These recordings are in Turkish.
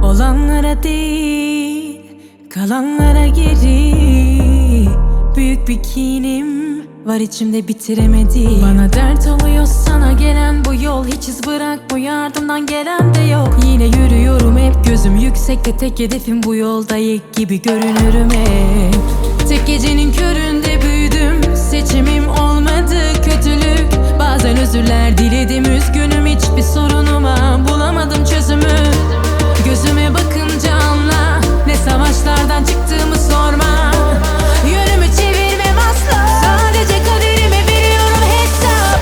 Olanlara değil, kalanlara geri. Büyük bir kinim var içimde bitiremedim. Bana dert oluyor sana gelen bu yol, hiç iz bırakmıyor ardımdan gelen de yok. Yine yürüyorum hep gözüm yüksekte, tek hedefim bu yolda ilk gibi görünürüm hep. Tek gecenin köründe büyüdüm, seçimim olmadı kötülük. Bazen özürler diledim, üzgünüm, hiçbir sorunuma bulamadım çözümü. Gözüme bakınca anla, ne savaşlardan çıktığımı sorma. Yönümü çevirmem asla, sadece kaderime veriyorum hesap.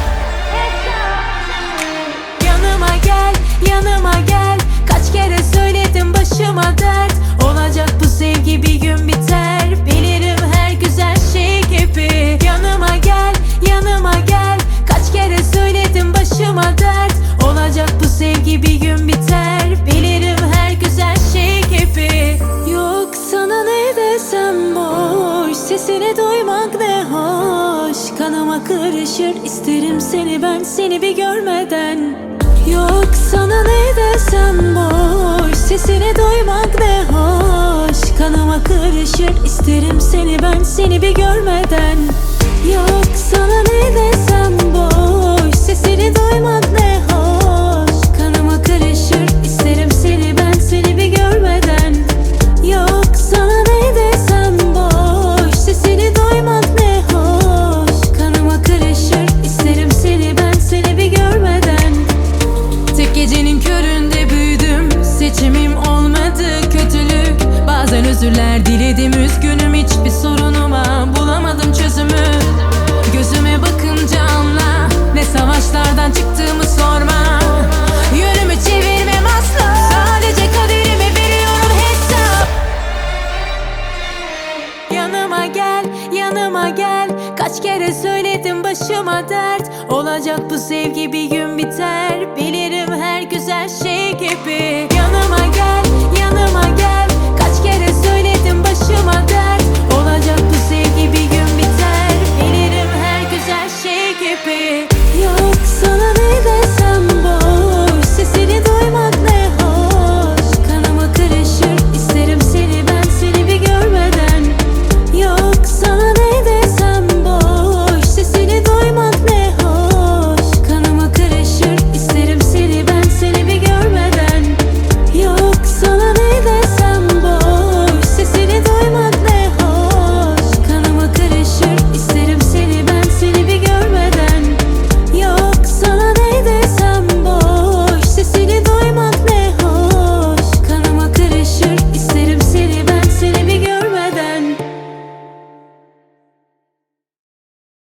Yanıma gel, yanıma gel. Kaç kere söyledim başıma dert olacak bu sevgi bir gün biter. Bilirim her güzel şey gibi. Yanıma gel, yanıma gel. Kaç kere söyledim başıma dert olacak bu sevgi bir gün biter. Bilirim her güzel şey gibi. Yok sana ne desem boş, sesini duymak ne hoş. Kanıma karışır isterim seni, ben seni bir görmeden. Yok sana ne desem boş, sesini duymak ne hoş. Kanıma karışır isterim seni, ben seni bir görmeden. Yok sana ne desem boş, sesini duymak ne hoş. Kanıma karışır isterim seni, ben seni bir görmeden. Yok sana ne desem boş, sesini duymak ne hoş. Kanıma karışır isterim seni, ben seni bir görmeden. Tek gecenin köründe büyüdüm, seçimim olmadı kötülük. Bazen özürler diledim, üzgünüm, hiçbir sorunuma bulamadım çözümü. Gözüme bakınca anla, ne savaşlardan çıktığımı sorma. Yönümü çevirmem asla, sadece kaderime veriyorum hesap. Yanıma gel, yanıma gel. Kaç kere söyledim başıma dert olacak bu sevgi bir gün biter. Bilirim her güzel şey gibi. Yanıma gel, yanıma gel.